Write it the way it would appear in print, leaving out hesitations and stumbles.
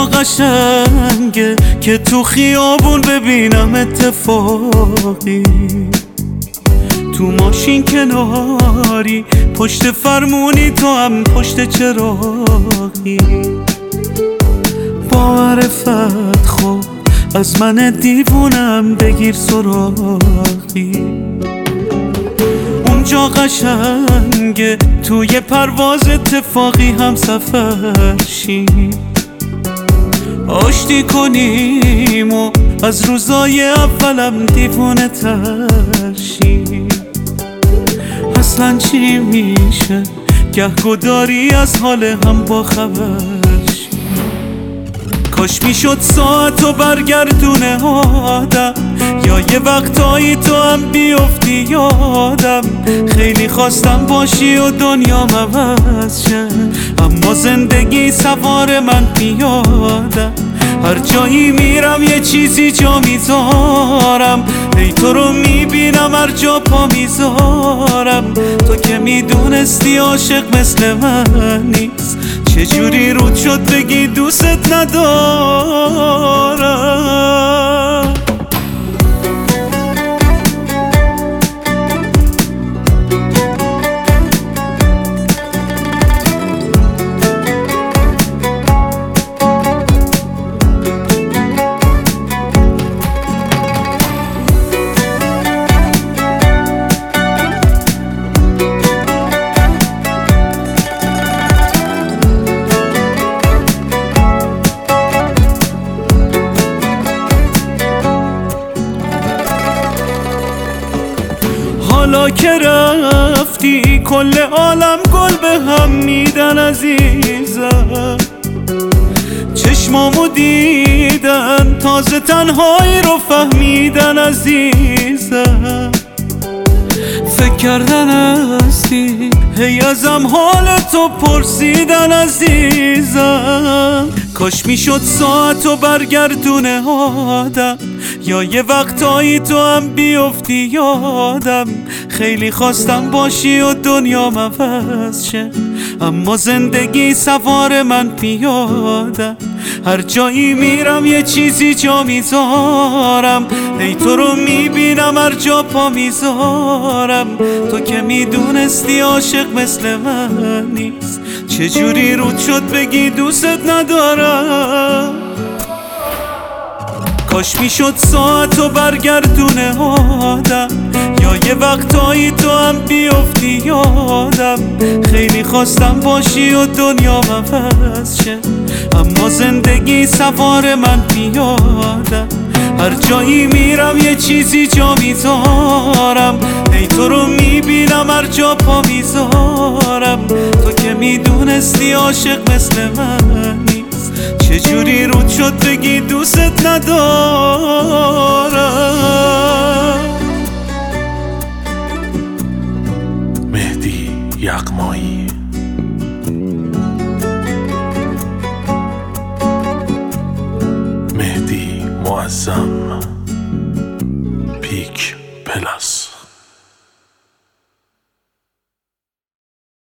اونجا قشنگه که تو خیابون ببینم اتفاقی، تو ماشین کناری، پشت فرمونی، تو هم پشت چراغی. با معرفت خب از من دیوونم بگیر سراغی. اونجا قشنگه توی پرواز اتفاقی هم سفر شیم، آشتی کنیم و از روزای اولم دیوونه تر شیم. اصلا چی میشه گهگداری از حال هم با خبر شیم. کاش میشد ساعتو برگردونه آدم، یا یه وقتایی تو هم بیفتی یادم. خیلی خواستم باشی و دنیا عوض شه، اما زندگی سوار من پیادم. هر جایی میرم یه چیزی جا میذارم، ای تو رو میبینم هر جا پا میذارم. تو که میدونستی عاشق مثل من نیست، چجوری رود شد بگی دوست ندارم. حالا که رفتی کل عالم گل به هم میدن عزیزم، چشمامو دیدن تازه تنهایی رو فهمیدن عزیزم. فکر کردن هستی هی ازم حال تو پرسیدن عزیزم. کاش میشد ساعتو برگردونه آدم، یا یه وقتایی تو هم بیفتی یادم. خیلی خواستم باشی و دنیا عوض شه، اما زندگی سوار من پیادم. هر جایی میرم یه چیزی جا میذارم، ای تو رو میبینم هر جا پا میذارم. تو که میدونستی عاشق مثل من نیست، چجوری رود شد بگی دوست ندارم. کاش میشد ساعتو برگردونه آدم، یا یه وقتایی تو هم بیفتی یادم. خیلی خواستم باشی و دنیا عوض شه، اما زندگی سوار من پیادم. هر جایی میرم یه چیزی جا میذارم، ای تو رو میبینم هر جا پا میذارم. تو که میدونستی عاشق مثل من نیست، چجوری رود شد بگی دوست ندارم. مهدی یغمایی. مهدی معظم پیک پلاس.